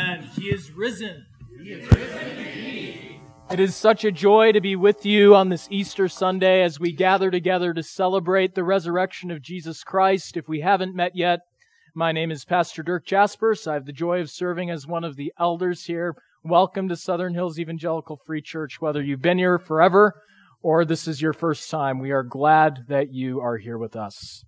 Amen. He is risen. He is risen indeed. It is such a joy to be with you on this Easter Sunday as we gather together to celebrate the resurrection of Jesus Christ. If we haven't met yet, my name is Pastor Dirk Jaspers. I have the joy of serving as one of the elders here. Welcome to Southern Hills Evangelical Free Church. Whether you've been here forever or this is your first time, we are glad that you are here with us.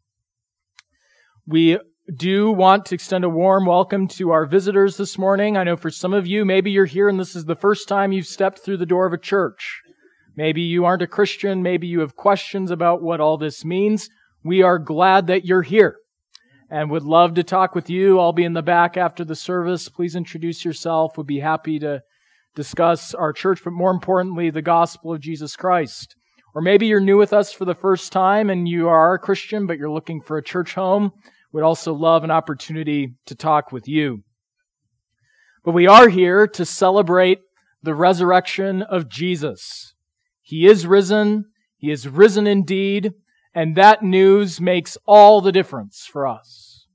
We do want to extend a warm welcome to our visitors this morning. I know for some of you, maybe you're here and this is the first time you've stepped through the door of a church. Maybe you aren't a Christian. Maybe you have questions about what all this means. We are glad that you're here and would love to talk with you. I'll be in the back after the service. Please introduce yourself. We'd be happy to discuss our church, but more importantly, the gospel of Jesus Christ. Or maybe you're new with us for the first time and you are a Christian, but you're looking for a church home. We'd also love an opportunity to talk with you. But we are here to celebrate the resurrection of Jesus. He is risen. He is risen indeed. And that news makes all the difference for us.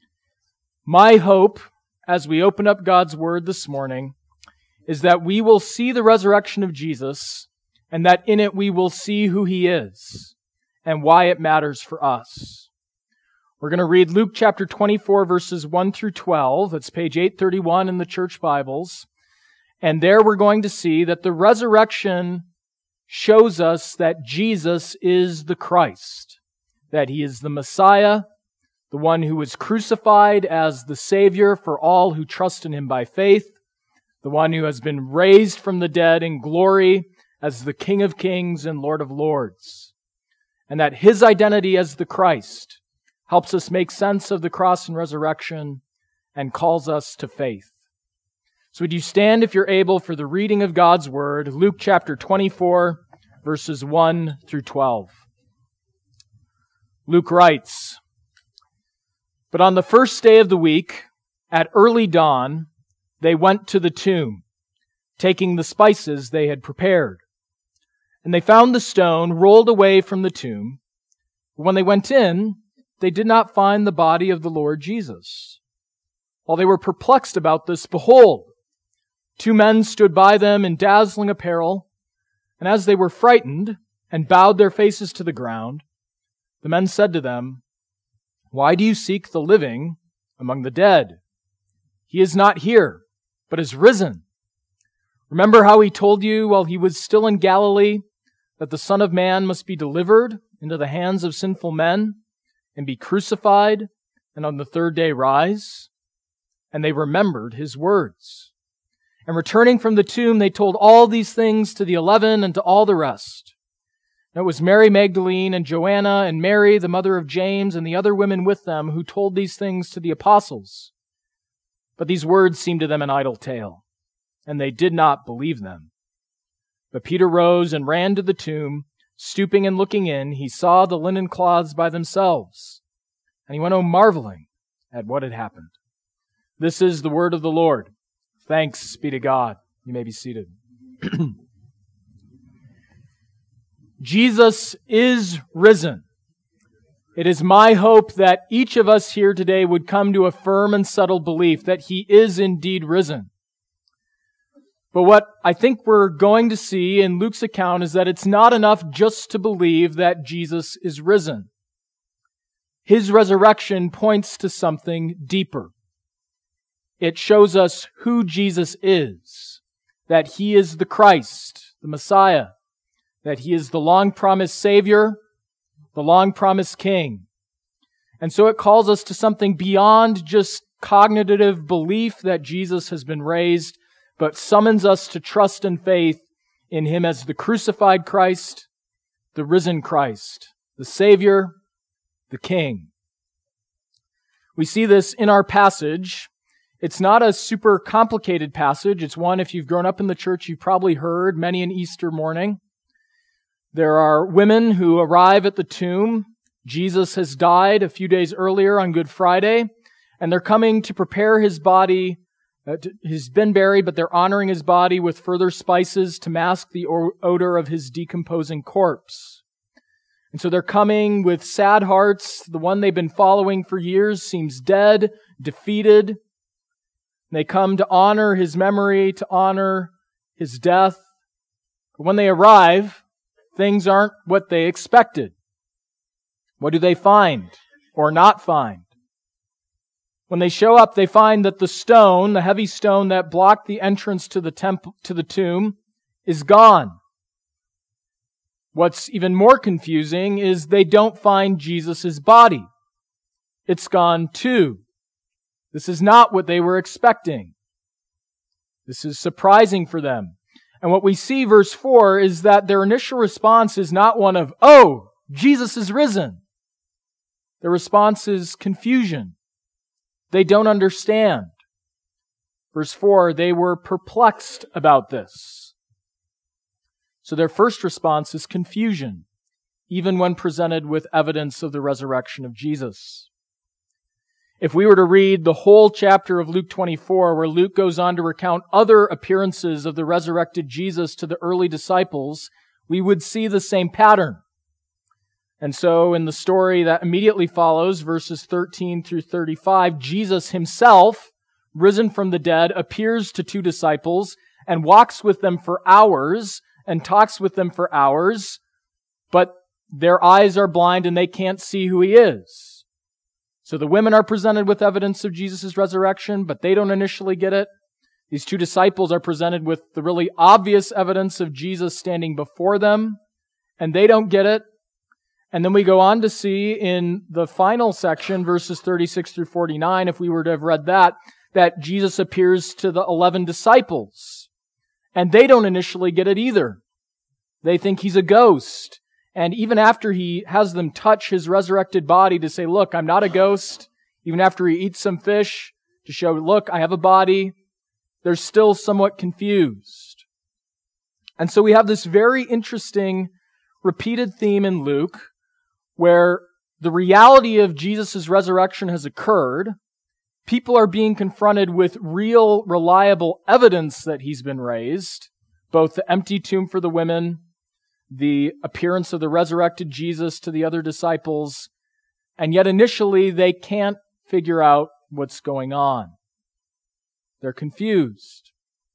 My hope, as we open up God's Word this morning, is that we will see the resurrection of Jesus and that in it we will see who He is and why it matters for us. We're going to read Luke chapter 24, verses 1 through 12. It's page 831 in the church Bibles. And there we're going to see that the resurrection shows us that Jesus is the Christ, that He is the Messiah, the one who was crucified as the Savior for all who trust in Him by faith, the one who has been raised from the dead in glory as the King of Kings and Lord of Lords, and that His identity as the Christ helps us make sense of the cross and resurrection and calls us to faith. So would you stand if you're able for the reading of God's Word, Luke chapter 24, verses 1 through 12. Luke writes, "But on the first day of the week, at early dawn, they went to the tomb, taking the spices they had prepared. And they found the stone rolled away from the tomb. But when they went in, they did not find the body of the Lord Jesus. While they were perplexed about this, behold, two men stood by them in dazzling apparel, and as they were frightened and bowed their faces to the ground, the men said to them, 'Why do you seek the living among the dead? He is not here, but is risen. Remember how He told you while He was still in Galilee that the Son of Man must be delivered into the hands of sinful men and be crucified, and on the third day rise?' And they remembered His words. And returning from the tomb, they told all these things to the 11 and to all the rest. And it was Mary Magdalene and Joanna and Mary, the mother of James, and the other women with them who told these things to the apostles. But these words seemed to them an idle tale, and they did not believe them. But Peter rose and ran to the tomb. Stooping and looking in, he saw the linen cloths by themselves, and he went home marveling at what had happened. This is the word of the Lord. Thanks be to God." You may be seated. Jesus is risen. It is my hope that each of us here today would come to a firm and settled belief that He is indeed risen. But what I think we're going to see in Luke's account is that it's not enough just to believe that Jesus is risen. His resurrection points to something deeper. It shows us who Jesus is, that He is the Christ, the Messiah, that He is the long-promised Savior, the long-promised King. And so it calls us to something beyond just cognitive belief that Jesus has been raised, but summons us to trust and faith in Him as the crucified Christ, the risen Christ, the Savior, the King. We see this in our passage. It's not a super complicated passage. It's one, if you've grown up in the church, you've probably heard many an Easter morning. There are women who arrive at the tomb. Jesus has died a few days earlier on Good Friday, and they're coming to prepare His body. He's been buried, but they're honoring His body with further spices to mask the odor of His decomposing corpse. And so they're coming with sad hearts. The one they've been following for years seems dead, defeated. They come to honor his memory, to honor his death. But when they arrive, things aren't what they expected. What do they find or not find? When they show up, they find that the stone, the heavy stone that blocked the entrance to the tomb, is gone. What's even more confusing is they don't find Jesus' body. It's gone too. This is not what they were expecting. This is surprising for them. And what we see, verse 4, is that their initial response is not one of, "Oh, Jesus is risen." Their response is confusion. They don't understand. Verse 4, they were perplexed about this. So their first response is confusion, even when presented with evidence of the resurrection of Jesus. If we were to read the whole chapter of Luke 24, where Luke goes on to recount other appearances of the resurrected Jesus to the early disciples, we would see the same pattern. And so in the story that immediately follows, verses 13 through 35, Jesus himself, risen from the dead, appears to two disciples and walks with them for hours and talks with them for hours, but their eyes are blind and they can't see who he is. So the women are presented with evidence of Jesus' resurrection, but they don't initially get it. These two disciples are presented with the really obvious evidence of Jesus standing before them, and they don't get it. And then we go on to see in the final section, verses 36 through 49, if we were to have read that Jesus appears to the 11 disciples. And they don't initially get it either. They think he's a ghost. And even after he has them touch his resurrected body to say, "Look, I'm not a ghost," even after he eats some fish to show, "Look, I have a body," they're still somewhat confused. And so we have this very interesting repeated theme in Luke where the reality of Jesus' resurrection has occurred. People are being confronted with real, reliable evidence that he's been raised, both the empty tomb for the women, the appearance of the resurrected Jesus to the other disciples, and yet initially they can't figure out what's going on. They're confused.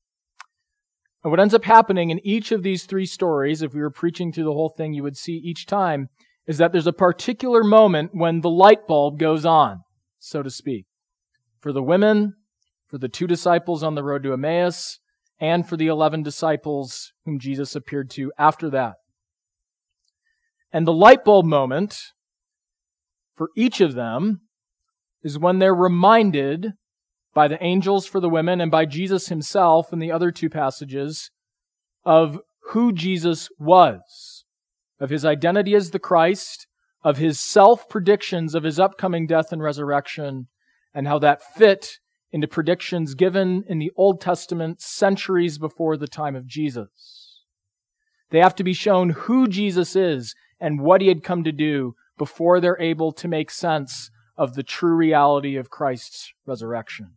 And what ends up happening in each of these three stories, if we were preaching through the whole thing, you would see each time, is that there's a particular moment when the light bulb goes on, so to speak. For the women, for the two disciples on the road to Emmaus, and for the 11 disciples whom Jesus appeared to after that. And the light bulb moment for each of them is when they're reminded by the angels for the women and by Jesus himself in the other two passages of who Jesus was, of his identity as the Christ, of his self-predictions of his upcoming death and resurrection, and how that fit into predictions given in the Old Testament centuries before the time of Jesus. They have to be shown who Jesus is and what he had come to do before they're able to make sense of the true reality of Christ's resurrection.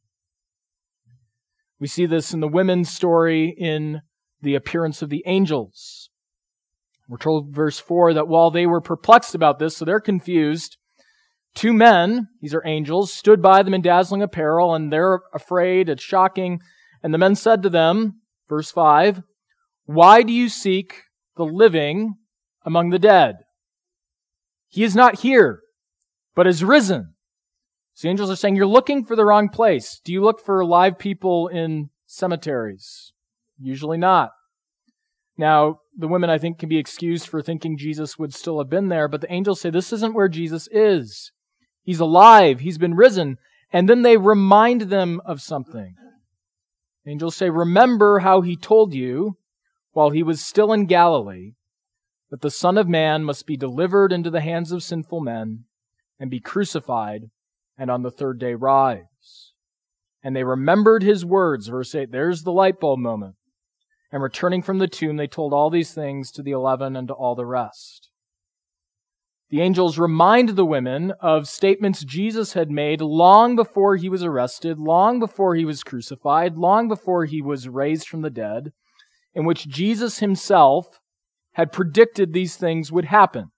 We see this in the women's story in the appearance of the angels. We're told, verse 4, that while they were perplexed about this, so they're confused, two men, these are angels, stood by them in dazzling apparel, and they're afraid, it's shocking. And the men said to them, verse 5, "Why do you seek the living among the dead? He is not here, but is risen." So the angels are saying, you're looking for the wrong place. Do you look for live people in cemeteries? Usually not. Now, the women, I think, can be excused for thinking Jesus would still have been there, but the angels say, this isn't where Jesus is. He's alive. He's been risen. And then they remind them of something. The angels say, remember how he told you, while he was still in Galilee, that the Son of Man must be delivered into the hands of sinful men and be crucified, and on the third day rise. And they remembered his words, verse 8. There's the light bulb moment. And returning from the tomb, they told all these things to the 11 and to all the rest. The angels remind the women of statements Jesus had made long before he was arrested, long before he was crucified, long before he was raised from the dead, in which Jesus himself had predicted these things would happen.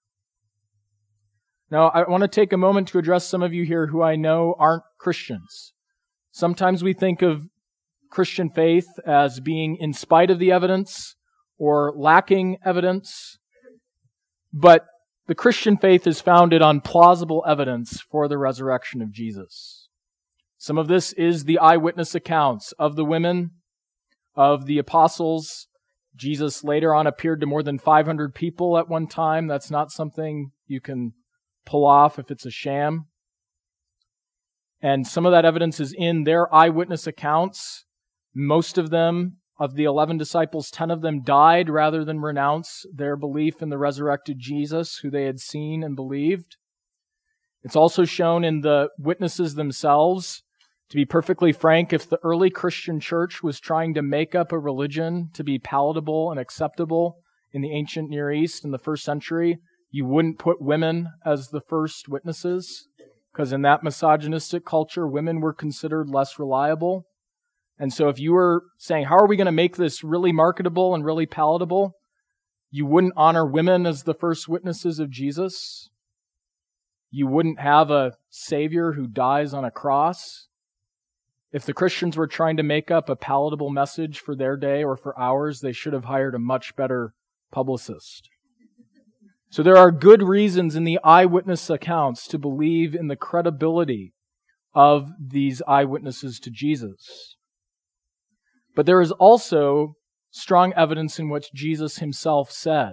Now, I want to take a moment to address some of you here who I know aren't Christians. Sometimes we think of Christian faith as being in spite of the evidence or lacking evidence, but the Christian faith is founded on plausible evidence for the resurrection of Jesus. Some of this is the eyewitness accounts of the women, of the apostles. Jesus later on appeared to more than 500 people at one time. That's not something you can pull off if it's a sham. And some of that evidence is in their eyewitness accounts. Most of them, of the 11 disciples, 10 of them died rather than renounce their belief in the resurrected Jesus, who they had seen and believed. It's also shown in the witnesses themselves. To be perfectly frank, if the early Christian church was trying to make up a religion to be palatable and acceptable in the ancient Near East in the first century, you wouldn't put women as the first witnesses, because in that misogynistic culture, women were considered less reliable. And so if you were saying, how are we going to make this really marketable and really palatable? You wouldn't honor women as the first witnesses of Jesus. You wouldn't have a Savior who dies on a cross. If the Christians were trying to make up a palatable message for their day or for ours, they should have hired a much better publicist. So there are good reasons in the eyewitness accounts to believe in the credibility of these eyewitnesses to Jesus. But there is also strong evidence in what Jesus himself said.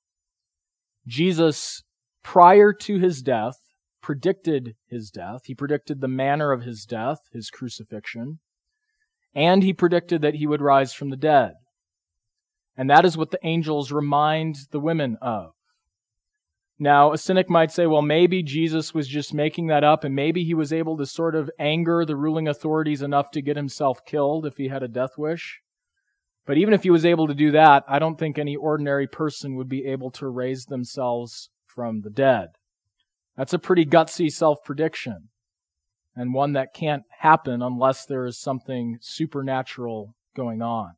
Jesus, prior to his death, predicted his death. He predicted the manner of his death, his crucifixion, and he predicted that he would rise from the dead. And that is what the angels remind the women of. Now, a cynic might say, well, maybe Jesus was just making that up, and maybe he was able to sort of anger the ruling authorities enough to get himself killed if he had a death wish. But even if he was able to do that, I don't think any ordinary person would be able to raise themselves from the dead. That's a pretty gutsy self-prediction, and one that can't happen unless there is something supernatural going on.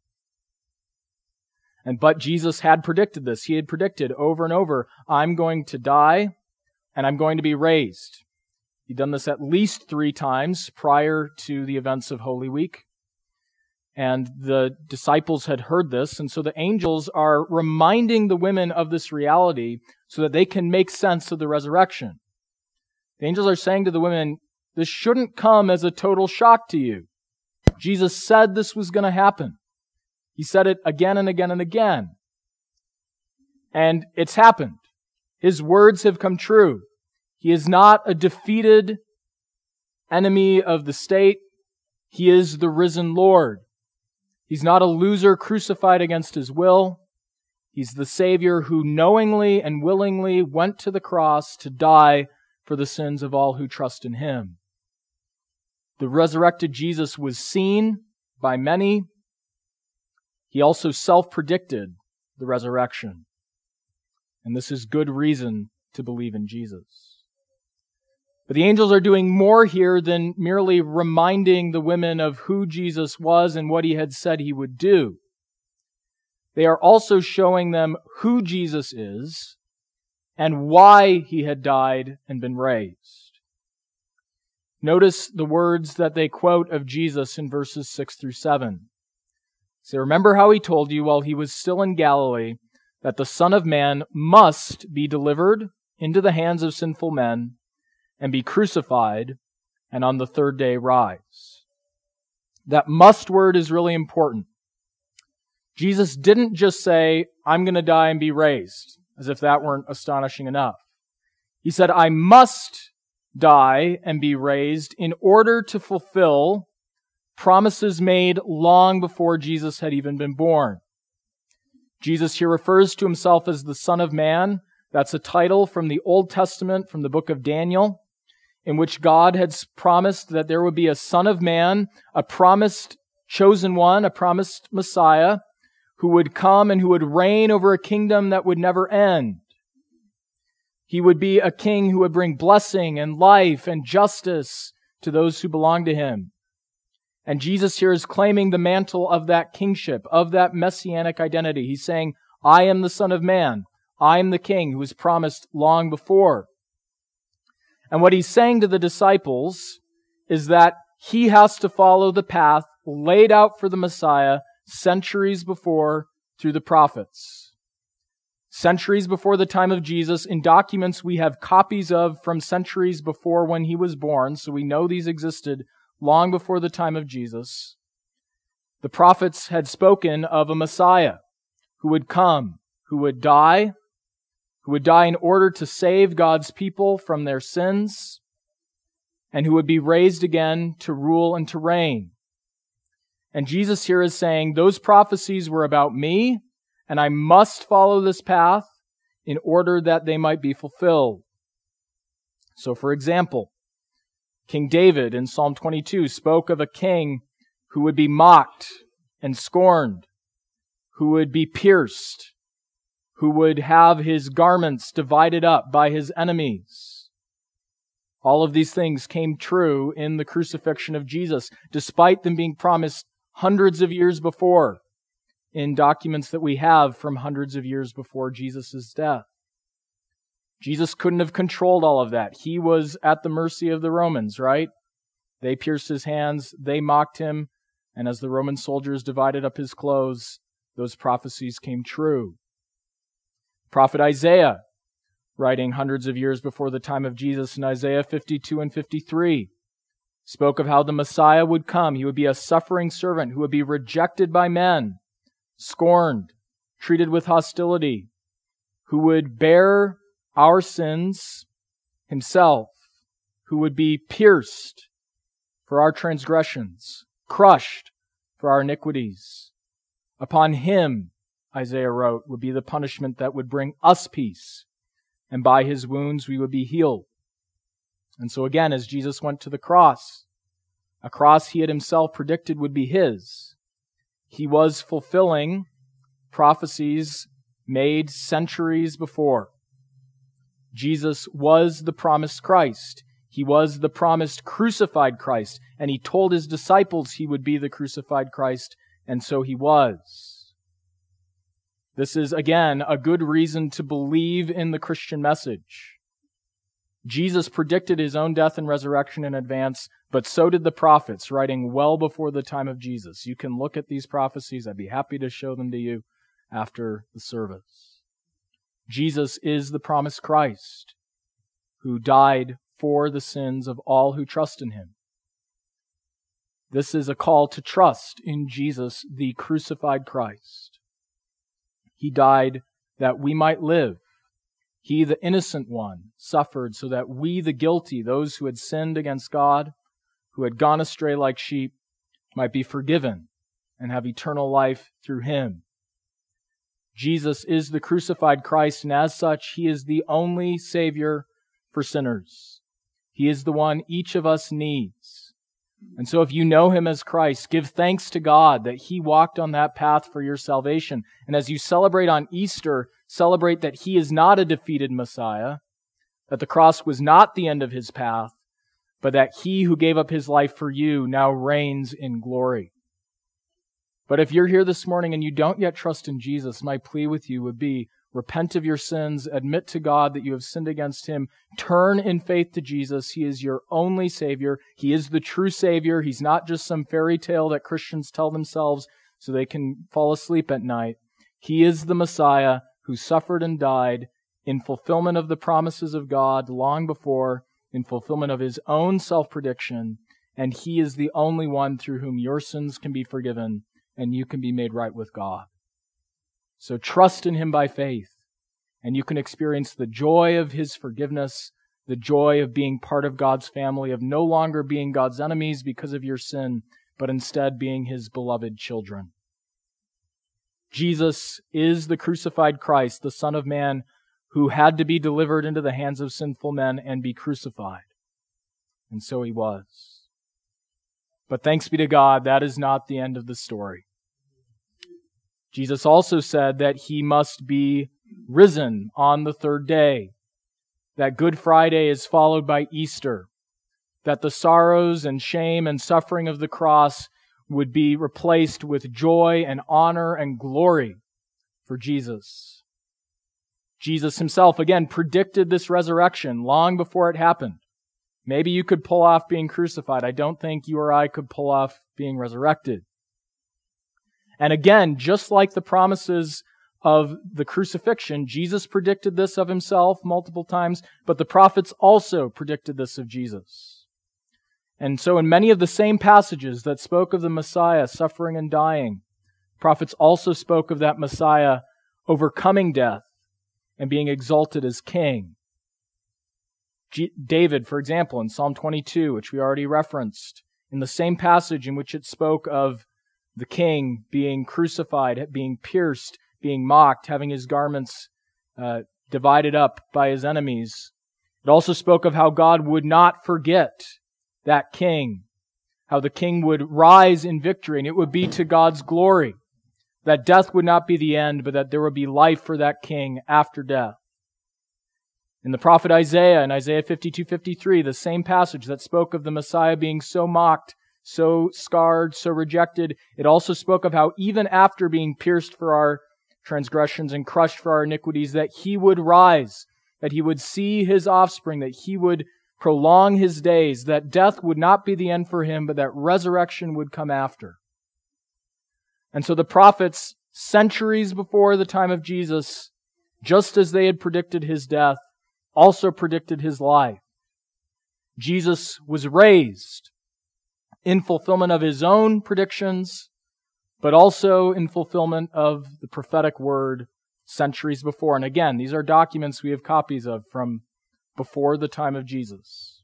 But Jesus had predicted this. He had predicted over and over, I'm going to die and I'm going to be raised. He'd done this at least 3 times prior to the events of Holy Week. And the disciples had heard this, and so the angels are reminding the women of this reality so that they can make sense of the resurrection. The angels are saying to the women, this shouldn't come as a total shock to you. Jesus said this was going to happen. He said it again and again and again. And it's happened. His words have come true. He is not a defeated enemy of the state. He is the risen Lord. He's not a loser crucified against his will. He's the Savior who knowingly and willingly went to the cross to die for the sins of all who trust in him. The resurrected Jesus was seen by many. He also self-predicted the resurrection. And this is good reason to believe in Jesus. But the angels are doing more here than merely reminding the women of who Jesus was and what he had said he would do. They are also showing them who Jesus is and why he had died and been raised. Notice the words that they quote of Jesus in verses 6 through 7. So remember how he told you while he was still in Galilee that the Son of Man must be delivered into the hands of sinful men and be crucified and on the 3rd day rise. That must word is really important. Jesus didn't just say, I'm going to die and be raised, as if that weren't astonishing enough. He said, I must die and be raised in order to fulfill promises made long before Jesus had even been born. Jesus here refers to himself as the Son of Man. That's a title from the Old Testament, from the book of Daniel, in which God had promised that there would be a Son of Man, a promised chosen one, a promised Messiah, who would come and who would reign over a kingdom that would never end. He would be a king who would bring blessing and life and justice to those who belong to him. And Jesus here is claiming the mantle of that kingship, of that messianic identity. He's saying, I am the Son of Man. I am the King who was promised long before. And what he's saying to the disciples is that he has to follow the path laid out for the Messiah centuries before through the prophets. Centuries before the time of Jesus, in documents we have copies of from centuries before when he was born, so we know these existed long before the time of Jesus. The prophets had spoken of a Messiah who would come, who would die in order to save God's people from their sins, and who would be raised again to rule and to reign. And Jesus here is saying, those prophecies were about me, and I must follow this path in order that they might be fulfilled. So, for example, King David in Psalm 22 spoke of a king who would be mocked and scorned, who would be pierced, who would have his garments divided up by his enemies. All of these things came true in the crucifixion of Jesus, despite them being promised hundreds of years before in documents that we have from hundreds of years before Jesus' death. Jesus couldn't have controlled all of that. He was at the mercy of the Romans, right? They pierced his hands, they mocked him, and as the Roman soldiers divided up his clothes, those prophecies came true. Prophet Isaiah, writing hundreds of years before the time of Jesus in Isaiah 52 and 53, spoke of how the Messiah would come. He would be a suffering servant who would be rejected by men, scorned, treated with hostility, who would bear our sins himself, who would be pierced for our transgressions, crushed for our iniquities. Upon him, Isaiah wrote, would be the punishment that would bring us peace, and by his wounds we would be healed. And so again, as Jesus went to the cross, a cross he had himself predicted would be his, he was fulfilling prophecies made centuries before. Jesus was the promised Christ. He was the promised crucified Christ, and he told his disciples he would be the crucified Christ, and so he was. This is, again, a good reason to believe in the Christian message. Jesus predicted his own death and resurrection in advance, but so did the prophets, writing well before the time of Jesus. You can look at these prophecies. I'd be happy to show them to you after the service. Jesus is the promised Christ who died for the sins of all who trust in him. This is a call to trust in Jesus, the crucified Christ. He died that we might live. He, the innocent one, suffered so that we, the guilty, those who had sinned against God, who had gone astray like sheep, might be forgiven and have eternal life through him. Jesus is the crucified Christ, and as such, he is the only Savior for sinners. He is the one each of us needs. And so if you know him as Christ, give thanks to God that he walked on that path for your salvation. And as you celebrate on Easter, celebrate that he is not a defeated Messiah, that the cross was not the end of his path, but that he who gave up his life for you now reigns in glory. But if you're here this morning and you don't yet trust in Jesus, my plea with you would be, repent of your sins, admit to God that you have sinned against him, turn in faith to Jesus. He is your only Savior. He is the true Savior. He's not just some fairy tale that Christians tell themselves so they can fall asleep at night. He is the Messiah who suffered and died in fulfillment of the promises of God long before, in fulfillment of his own self-prediction, and he is the only one through whom your sins can be forgiven and you can be made right with God. So trust in him by faith, and you can experience the joy of his forgiveness, the joy of being part of God's family, of no longer being God's enemies because of your sin, but instead being his beloved children. Jesus is the crucified Christ, the Son of Man, who had to be delivered into the hands of sinful men and be crucified. And so he was. But thanks be to God, that is not the end of the story. Jesus also said that he must be risen on the third day, that Good Friday is followed by Easter, that the sorrows and shame and suffering of the cross would be replaced with joy and honor and glory for Jesus. Jesus himself, again, predicted this resurrection long before it happened. Maybe you could pull off being crucified. I don't think you or I could pull off being resurrected. And again, just like the promises of the crucifixion, Jesus predicted this of himself multiple times, but the prophets also predicted this of Jesus. And so in many of the same passages that spoke of the Messiah suffering and dying, prophets also spoke of that Messiah overcoming death and being exalted as king. David, for example, in Psalm 22, which we already referenced, in the same passage in which it spoke of the king being crucified, being pierced, being mocked, having his garments divided up by his enemies. It also spoke of how God would not forget that king, how the king would rise in victory, and it would be to God's glory, that death would not be the end, but that there would be life for that king after death. In the prophet Isaiah, in Isaiah 52:53, the same passage that spoke of the Messiah being so mocked, so scarred, so rejected, it also spoke of how even after being pierced for our transgressions and crushed for our iniquities, that he would rise, that he would see his offspring, that he would prolong his days, that death would not be the end for him, but that resurrection would come after. And so the prophets, centuries before the time of Jesus, just as they had predicted his death, also predicted his life. Jesus was raised in fulfillment of his own predictions, but also in fulfillment of the prophetic word centuries before. And again, these are documents we have copies of from before the time of Jesus.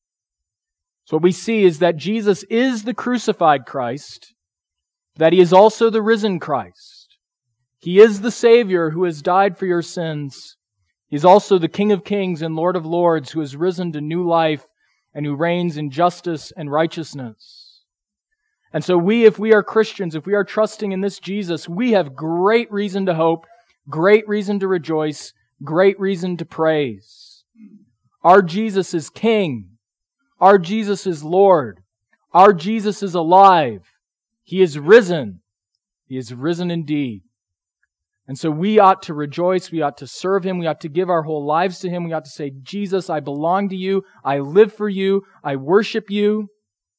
So what we see is that Jesus is the crucified Christ, that he is also the risen Christ. He is the Savior who has died for your sins. He is also the King of Kings and Lord of Lords who has risen to new life and who reigns in justice and righteousness. And so if we are Christians, if we are trusting in this Jesus, we have great reason to hope, great reason to rejoice, great reason to praise. Our Jesus is King. Our Jesus is Lord. Our Jesus is alive. He is risen. He is risen indeed. And so we ought to rejoice, we ought to serve him, we ought to give our whole lives to him, we ought to say, Jesus, I belong to you, I live for you, I worship you.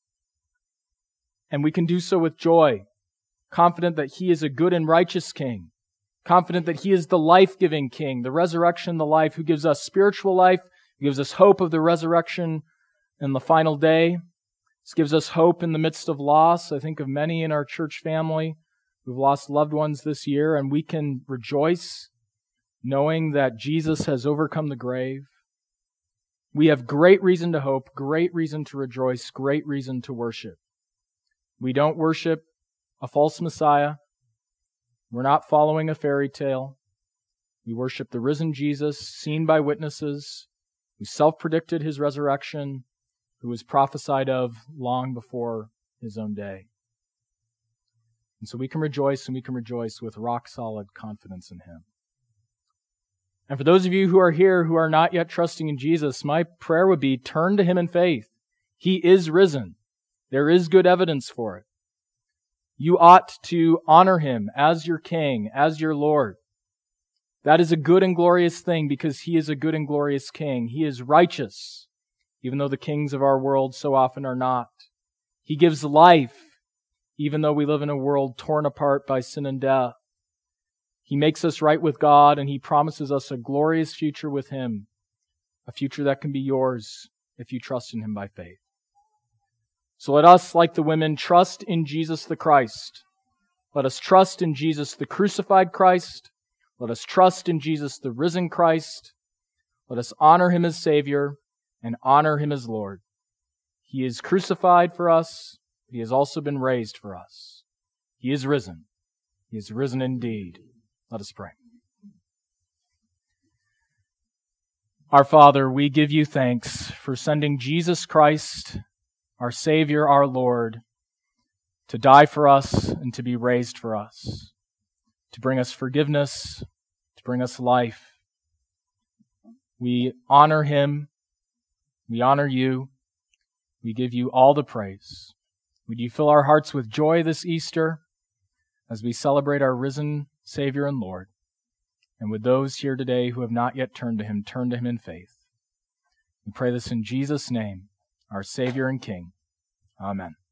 And we can do so with joy, confident that he is a good and righteous king, confident that he is the life-giving king, the resurrection, the life, who gives us spiritual life, who gives us hope of the resurrection in the final day. This gives us hope in the midst of loss. I think of many in our church family who've lost loved ones this year, and we can rejoice knowing that Jesus has overcome the grave. We have great reason to hope, great reason to rejoice, great reason to worship. We don't worship a false Messiah. We're not following a fairy tale. We worship the risen Jesus, seen by witnesses, who self-predicted his resurrection, who was prophesied of long before his own day. And so we can rejoice, and we can rejoice with rock-solid confidence in him. And for those of you who are here who are not yet trusting in Jesus, my prayer would be, turn to him in faith. He is risen. There is good evidence for it. You ought to honor him as your King, as your Lord. That is a good and glorious thing because he is a good and glorious King. He is righteous, even though the kings of our world so often are not. He gives life, even though we live in a world torn apart by sin and death. He makes us right with God, and he promises us a glorious future with him, a future that can be yours if you trust in him by faith. So let us, like the women, trust in Jesus the Christ. Let us trust in Jesus the crucified Christ. Let us trust in Jesus the risen Christ. Let us honor him as Savior and honor him as Lord. He is crucified for us. He has also been raised for us. He is risen. He is risen indeed. Let us pray. Our Father, we give you thanks for sending Jesus Christ, our Savior, our Lord, to die for us and to be raised for us, to bring us forgiveness, to bring us life. We honor him. We honor you. We give you all the praise. Would you fill our hearts with joy this Easter as we celebrate our risen Savior and Lord? And would those here today who have not yet turned to him in faith? We pray this in Jesus' name. our Savior and King. Amen.